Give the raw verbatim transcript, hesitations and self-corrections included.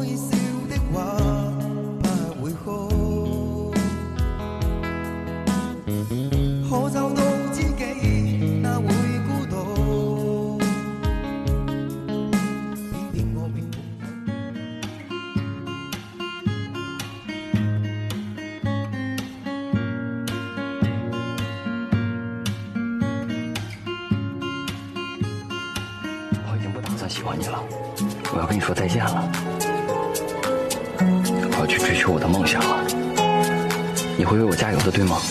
以笑的話不會好，可找到知己哪會孤獨？偏偏我並沒我已經不打算喜歡你了，我要跟你說再見了。我要去追求我的夢想了，你會為我加油的，對嗎？